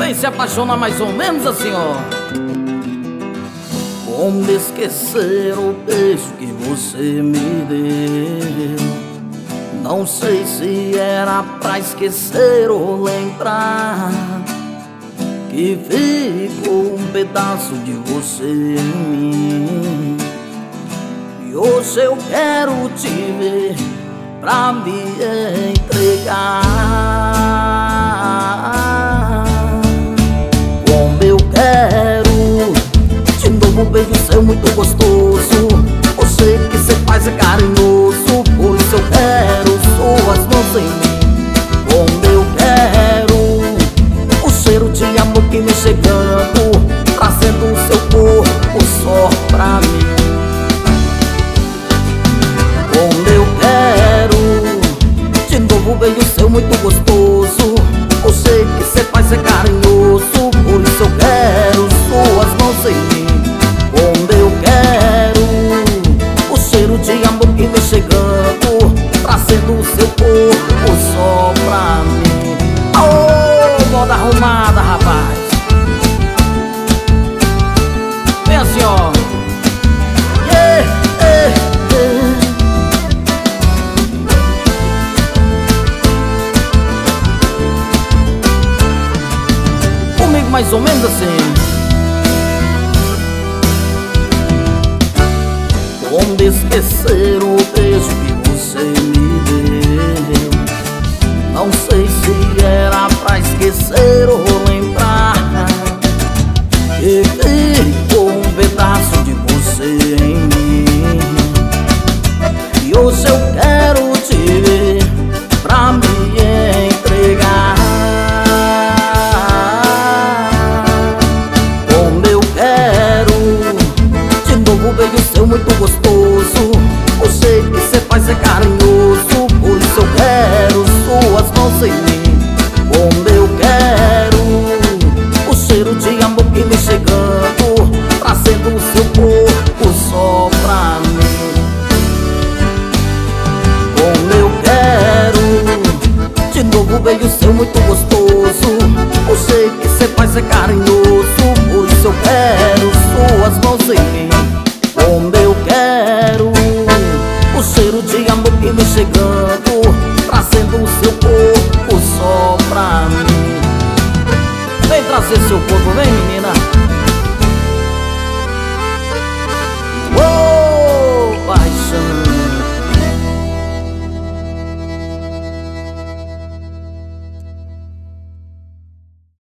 também se apaixona mais ou menos assim, ó. Como esquecer o beijo que você me deu? Não sei se era pra esquecer ou lembrar que ficou um pedaço de você em mim. E hoje eu quero te ver pra me entregar. Como eu quero de novo um beijo seu muito gostoso. Eu sei que cê faz é carinhoso, por isso eu quero suas mãos em mim. Como eu quero o cheiro de amor que me chegando, trazendo o seu corpo só pra mim. Como eu quero de novo um beijo seu muito gostoso. Eu sei que cê faz é carinhoso, por isso eu quero suas mãos em mim. Como eu quero o cheiro de amor que vem chegando, trazendo o seu corpo só pra mim. Aô, moda arrumada, rapaz. Vem assim, ó. Yeah, yeah, yeah. Comigo mais ou menos assim. Como esquecer o beijo que você me deu? Não sei se era pra esquecer ou lembrar que ficou um pedaço de você em mim. E hoje eu quero te ver pra me entregar. Como eu quero de novo um beijo seu muito gostoso. Eu sei que cê faz é carinhoso, por isso eu quero suas mãos em mim. Como eu quero o cheiro de amor que me chegando, trazendo o seu corpo só pra mim. Como eu quero de novo um beijo seu muito gostoso. Eu sei que cê faz é carinhoso, por isso eu quero suas mãos em mim. Como eu quero o cheiro de amor que me chegando, trazendo o seu corpo só pra mim. Vem trazer seu corpo, vem, menino.